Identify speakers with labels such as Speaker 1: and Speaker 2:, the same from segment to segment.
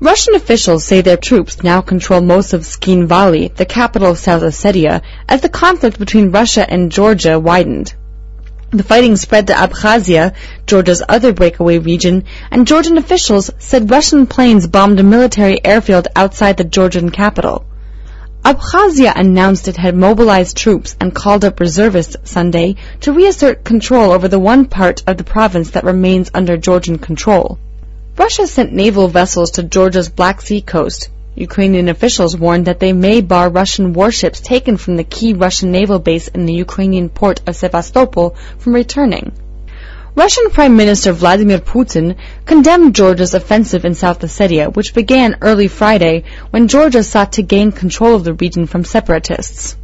Speaker 1: Russian officials say their troops now control most of Skin Valley, the capital of South Ossetia, as the conflict between Russia and Georgia widened. The fighting spread to Abkhazia, Georgia's other breakaway region, and Georgian officials said Russian planes bombed a military airfield outside the Georgian capital. Abkhazia announced it had mobilized troops and called up reservists Sunday to reassert control over the one part of the province that remains under Georgian control. Russia sent naval vessels to Georgia's Black Sea coast. Ukrainian officials warned that they may bar Russian warships taken from the key Russian naval base in the Ukrainian port of Sevastopol from returning. Russian Prime Minister Vladimir Putin condemned Georgia's offensive in South Ossetia, which began early Friday when Georgia sought to gain control of the region from separatists.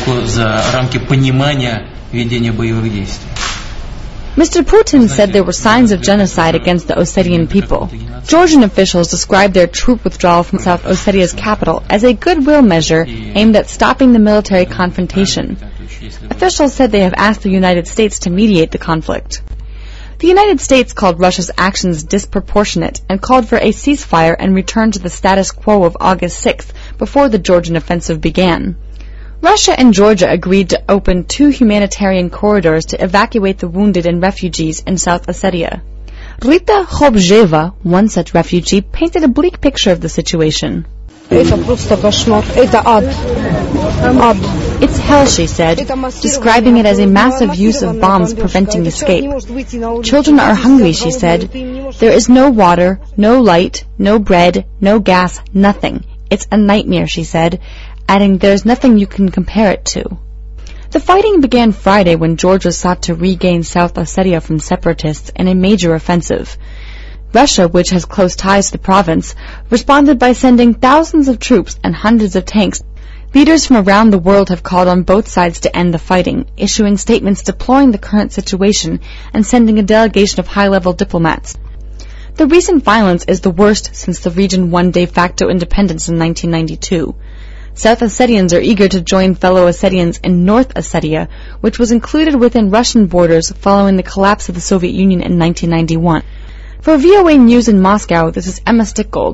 Speaker 1: Mr. Putin said there were signs of genocide against the Ossetian people. Georgian officials described their troop withdrawal from South Ossetia's capital as a goodwill measure aimed at stopping the military confrontation. Officials said they have asked the United States to mediate the conflict. The United States called Russia's actions disproportionate and called for a ceasefire and return to the status quo of August 6th before the Georgian offensive began. Russia and Georgia agreed to open 2 humanitarian corridors to evacuate the wounded and refugees in South Ossetia. Rita Khobzheva, one such refugee, painted a bleak picture of the situation. It's hell, she said, describing it as a massive use of bombs preventing escape. Children are hungry, she said. There is no water, no light, no bread, no gas, nothing. It's a nightmare, she said, adding there's nothing you can compare it to. The fighting began Friday when Georgia sought to regain South Ossetia from separatists in a major offensive. Russia, which has close ties to the province, responded by sending thousands of troops and hundreds of tanks. Leaders from around the world have called on both sides to end the fighting, issuing statements deploring the current situation and sending a delegation of high-level diplomats. The recent violence is the worst since the region won de facto independence in 1992. South Ossetians are eager to join fellow Ossetians in North Ossetia, which was included within Russian borders following the collapse of the Soviet Union in 1991. For VOA News in Moscow, this is Emma Stickgold.